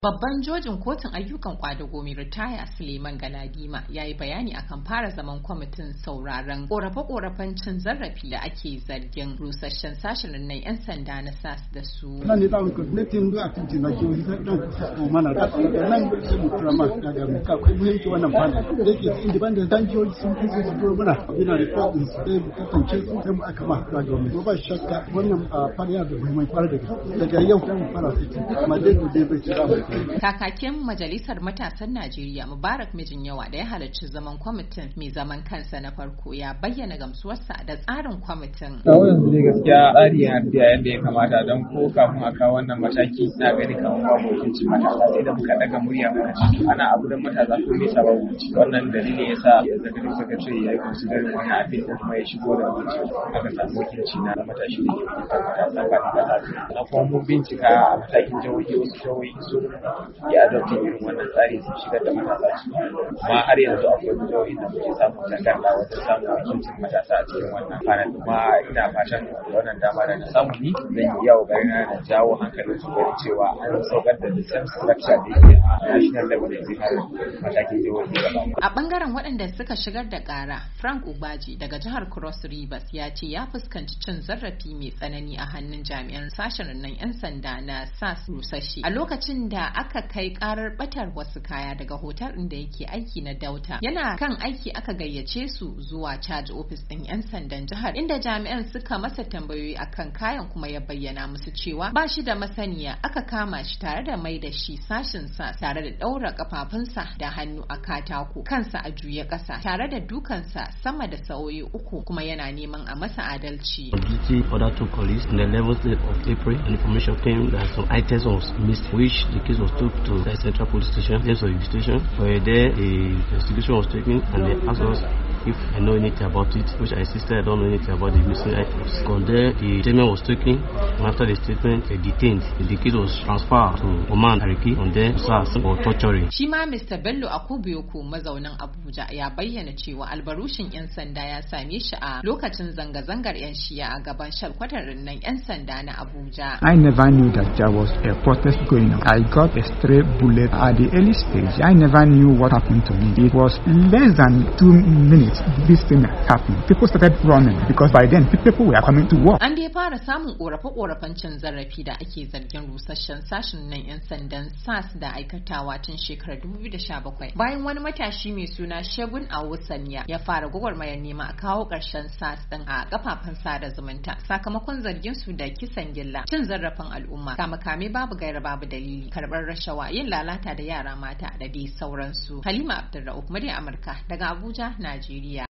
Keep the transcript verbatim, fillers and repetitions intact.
Babban jojin kotun ayyukan kwadago mai ritaya Suleiman Galadima ya yi bayani akan fara zaman kwamitin sauraron korafe-korafen cin zarafi da ake zargin rusasshen sashen nan 'yan sanda na S A S da su. Nan ne za mu kwamitin da ake jina ke wani ɗan ko mana da nan sai mu tura ma daga mu ka kai muhimmanci wannan fana da yake independent dan jihohi sun fi su furo muna yana da kodin su sai mu kasance su sai mu aka ma daga mu ba shakka wannan fara yana da muhimmanci fara daga yau sai mu fara su amma dai mu dai bai tsira mu. Kakakin Majalisar Matasan Najeriya Mubarak Mijinyawa da ya halarci zaman kwamitin mai zaman kansa na farko ya bayyana gamsuwarsa da tsarin kwamitin. Kawo yanzu dai gaskiya tsari yana tafiya yadda ya kamata don ko kafin a kawo wannan mataki na gani kamar babu hukuncin matasa sai da muka daga murya muka ce ana abu don matasa ko nesa babu hukunci. Wannan dalilin ya sa ya zaga duk saka ce ya yi considering wannan abin da kuma ya shigo da hukunci aka samu wakilci na matashi da ke fitar matasa ba ta na kuma mun bincika a matakin jihohi wasu jihohi su ya zarce irin wannan tsari sun shigar da matasa su amma har yanzu akwai jihohin da muke samun takarda wajen samun wakilcin matasa a cikin wannan fannin kuma ina fatan wannan dama da na samu ni zan yi yawo gari na da jawo hankalin su gari cewa an saukar da the same structure da yake a national level da zai har matakin jihohi gaba. A bangaren waɗanda suka shigar da ƙara, Frank Ubaji daga jihar Cross Rivers ya ce ya fuskanci cin zarafi mai tsanani a hannun jami'an sashen nan 'yan sanda na S A S rusasshe a lokacin da aka kai karar batar wasu kaya daga hotel ɗin da yake aiki na Dauta. Yana kan aiki aka gayyace su zuwa caji ofis ɗin 'yan sandan jihar inda jami'an suka masa tambayoyi akan kayan kuma ya bayyana musu cewa ba shi da masaniya. Aka kama shi tare da mai da shi sashin sa tare da ɗaura kafafunsa da hannu a katako, kansa a juye ƙasa tare da dukansa sama da sa'o'i uku kuma yana neman a masa adalci. Duty order to police in the eleventh day of April, and information came that some items was missed, which the case was took to the Central Police Station, place of investigation. Where there, the investigation was taken, and they asked us if I know anything about it, which I insisted I don't know anything about the missing items. From there, the statement was taken, and after the statement, they detained. The case was transferred to Oman Ariki, and then S A S for torturing. Shi ma Mister Bello Akubiyoko mazaunin Abuja ya bayyana cewa albarushin 'yan sanda ya same shi a lokacin zanga-zangar 'yan shiya a gaban shalkwatar nan 'yan sanda na Abuja. I never knew that there was a protest going on. I got a stray bullet at the early stage. I never knew what happened to me. It was less than two minutes this thing happened. People started running because by then people were coming to work. An dai fara samun korafe-korafen cin zarafi da ake zargin rusasshen sashen nan 'yan sandan S A S da aikatawa tun shekarar dubu biyu da sha bakwai bayan wani matashi mai suna Shegun Awusanya ya fara gwagwarmayar nema a kawo ƙarshen S A S din a kafafen sada zumunta sakamakon zargin su da kisan gilla, cin zarafin al'umma, kame-kame babu gaira babu dalili, karɓar rashawa, yin lalata da yara mata da dai sauransu. Halima Abdulrauf, murya Amurka daga Abuja, Najeriya.